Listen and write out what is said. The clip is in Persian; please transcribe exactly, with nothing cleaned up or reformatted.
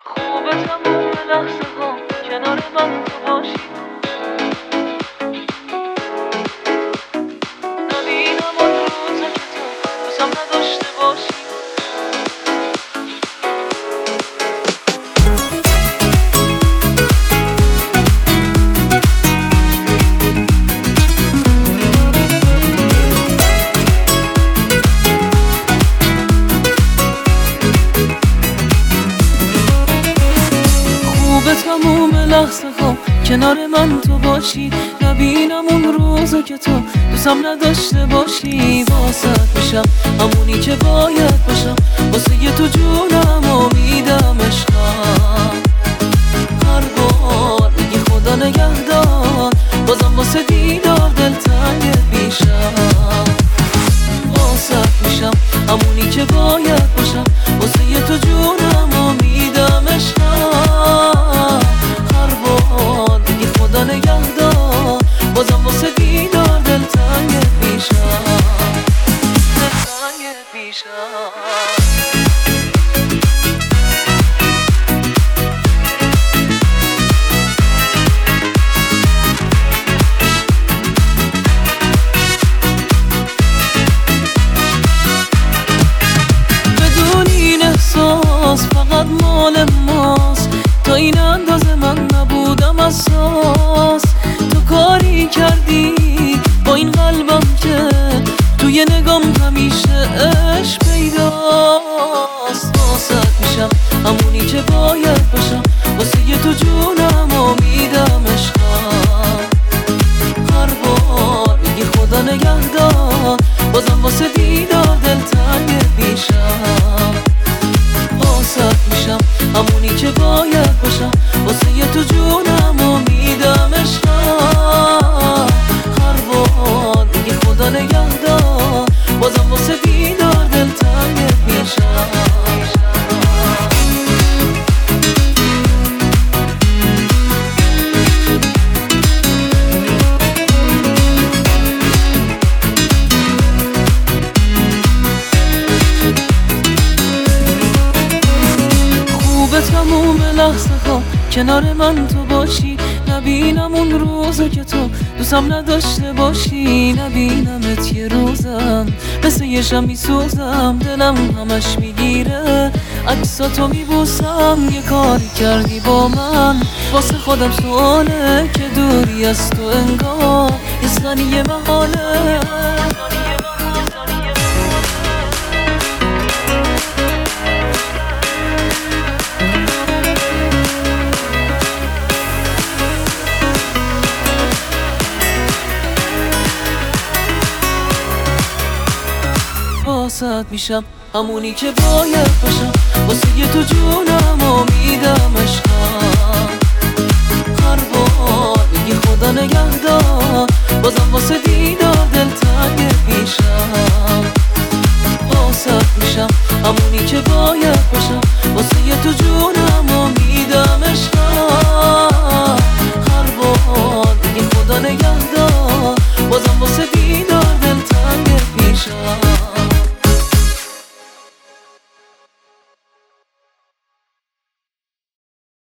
خوبه تموم لحظه ها کنار من تو باشی، نبینم آن روزا که تو دوستم نداشته باشی. خوبه تموم لحظه ها کنار من تو باشی، نبینم اون روزا که تو دوستم نداشته باشی. واسه میشم همونی که باید باشم، واسه یه تو جونم و میدم عشقم. هر بار میگی خدا نگهدار، بازم واسه دیدار دلتنگ میشم. واسه میشم همونی که باید باشم، واسه یه تو جونم و میدم عشقم. هر بار میگی خدا نگهدار، بازم واسه دیدار دلتنگ میشم، دلتنگ میشم. فقط مال ماست، تا این اندازه من نبودم اساس. تو کاری کردی با این قلبم که توی نگام همیشه عشق پیداست. واسه میشم همونی که باید باشم، واسه یه تو جونم و میدم عشقم. هر بار میگی خدا نگهدار، بازم واسه دیدار دلتنگ میشم. واسه میشم همونی که باید باشم، واسه یه تو جونم و میدم عشقم. هر بار میگی خدا نگهدار، بازم واسه دیدار دلتنگ میشم. تموم لحظه ها کنار من تو باشی، نبینم اون روزا که تو دوستم نداشته باشی. نبینمت یه روزم مثل یه شم میسوزم، دلم همش میگیره عکساتو میبوسم. یه کاری کردی با من واسه خودم سواله، که دوری از تو انگار یه ثانیه محاله. واسه میشم همونی که باید باشم، واسه یه تو جونم و میدم عشقم. هر بار میگی خدا نگهدار، بازم واسه دیدار دلتنگ میشم. واسه میشم همونی که باید باشم، واسه یه تو جونم و میدم